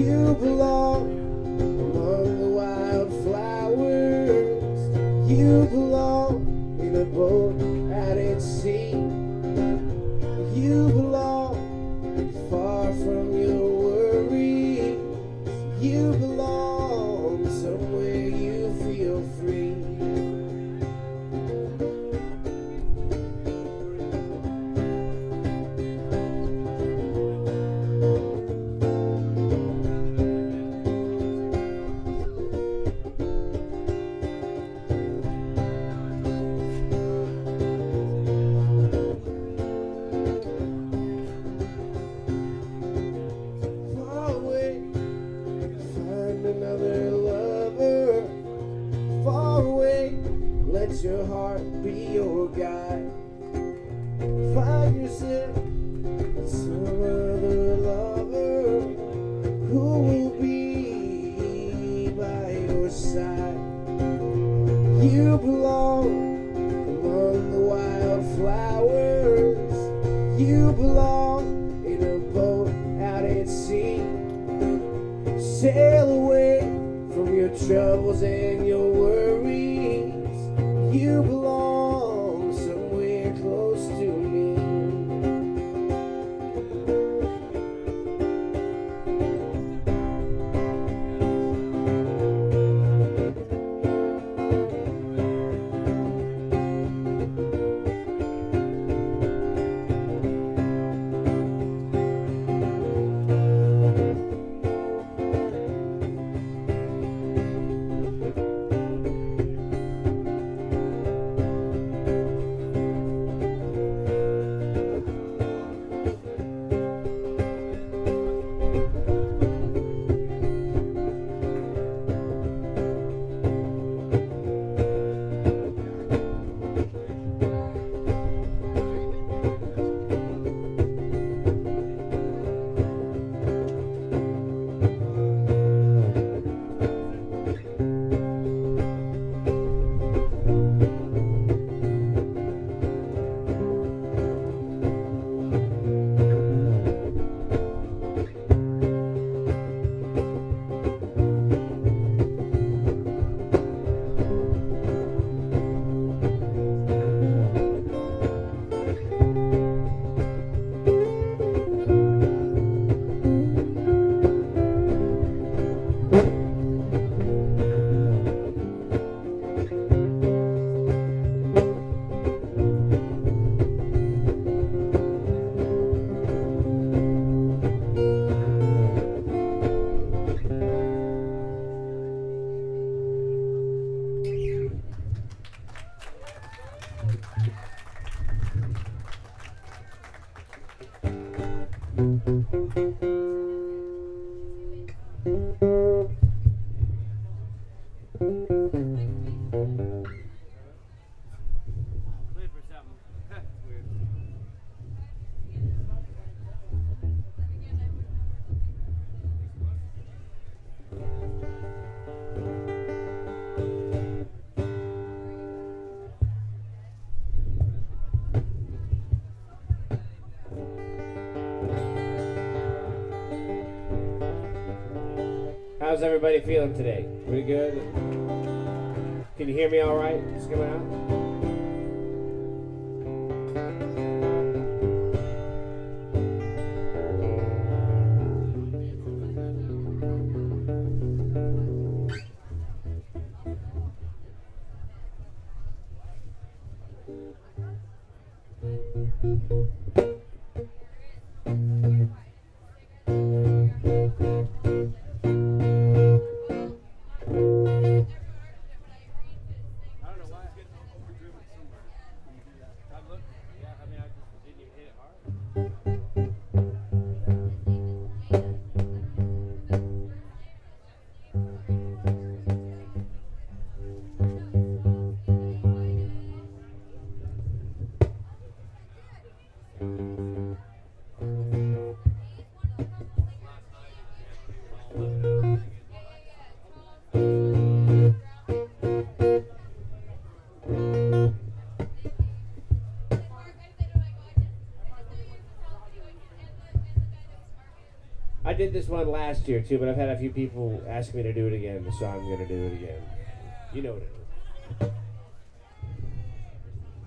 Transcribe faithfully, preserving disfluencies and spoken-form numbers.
You belong among the wildflowers. You belong in a boat out at sea. You belong far from your worries. You belong somewhere you feel free. Let your heart be your guide. Find yourself some other lover who will be by your side. You belong among the wildflowers. You belong in a boat out at sea. Sail away from your troubles and your worries. You belong somewhere close to me. How's everybody feeling today? Pretty good? Can you hear me all right? Just coming out? I did this one last year too, but I've had a few people ask me to do it again, so I'm gonna do it again. You know what it is.